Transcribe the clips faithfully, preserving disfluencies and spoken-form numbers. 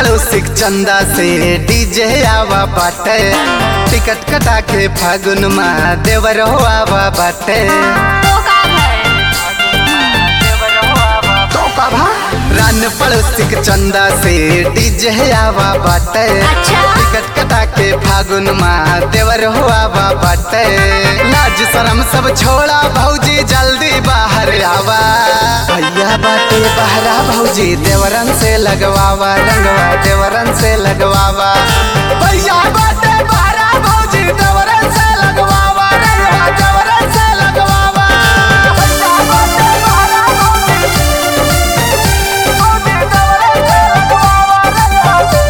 पड़ोसी चंदा से डीजे आवा बाटे, टिकट कटा के फागुन में देवर हो आवा बाटे। तो का भा रान पड़ोसी चंदा से डीजे आवा बाटे, टिकट कटा के फागुन में देवर हो आवा बाटे। लाज शरम सब छोड़ा भौजी जल्दी बाहर आवा, भैया बाटे बहरा भौजी देवरन से लगवावा, रंगवा देवरन से लगवावा। भैया बाटे बहरा भौजी देवरन से लगवावा, रंगवा देवरन से लगवावा। भैया बाटे बहरा भौजी भौजी देवरन से लगवावा, रंगवा।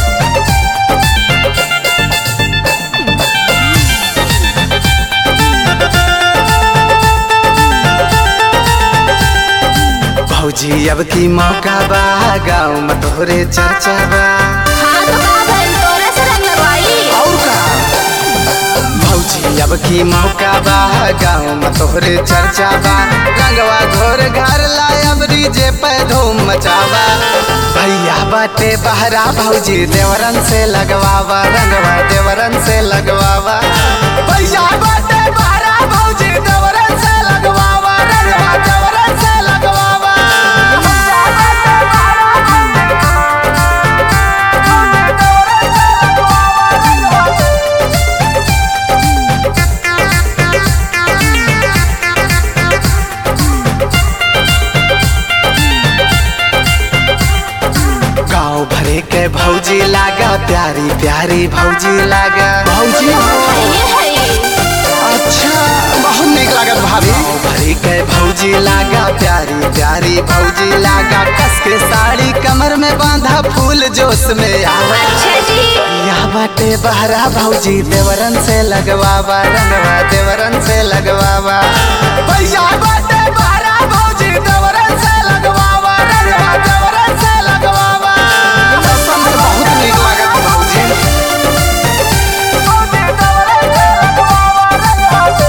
भौजी अब की मौका बा, गाँव में तोहरे चर्चा बा। हाँ तो का भइल तोरे से रंग लगवाई। और का भौजी अब की मौका बा, गाँव में तोहरे चर्चा बा। रंगवा घोर घर लाय अब डीजे पे धूम मचावा। भैया बाटे बहरा भौजी देवरन से लगवावा, रंगवा देवरन से लगवावा। भैया बाटे बहरा भौजी देवरन से लगवावा, रंगवा देवरन से लगवावा। गाँव भरे के भौजी लागा, प्यारी प्यारी भौजी लागा। भौजी ये है अच्छा बहुत निक लागत भाभी। गाँव भरे के भौजी लागा, प्यारी प्यारी भौजी लागा। कस के साड़ी कमर में बांधा, फूल जोश में आवा। अच्छा जी या बाटे बहरा भौजी देवरन से लगवावा, रंगवा देवरन से लगवावा। भैया बाटे बहरा भौजी देवरन से लगवावा, रंगवा देवरन से लगवावा। कसम से बहुत निक लागत भौजी। भौजी देवरन से लगवावा, रंगवा।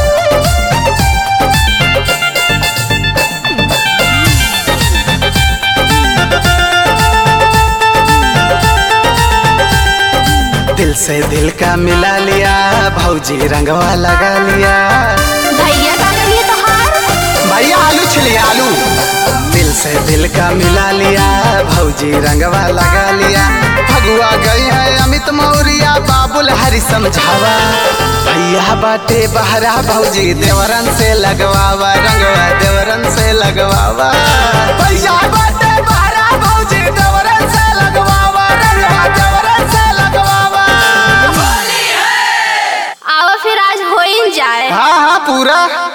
दिल से दिल का मिला लिया, भौजी रंगवा लगा लिया। भैया का करिए तो हार। भैया आलू छिलिए आलू। दिल से दिल का मिला लिया, भौजी रंगवा लगा लिया। भगुआ गई है अमित मौर्या, बाबुल हरि समझावा। भैया बाटे बहरा भौजी देवरन से लगवावा, रंगवा देवरन से लगवावा। भैया बाटे बहरा भौजी देवरन से लगवावा, रंगवा देवरन से लगवावा। आओ फिर आज हो ही जाए। हाँ हाँ पूरा।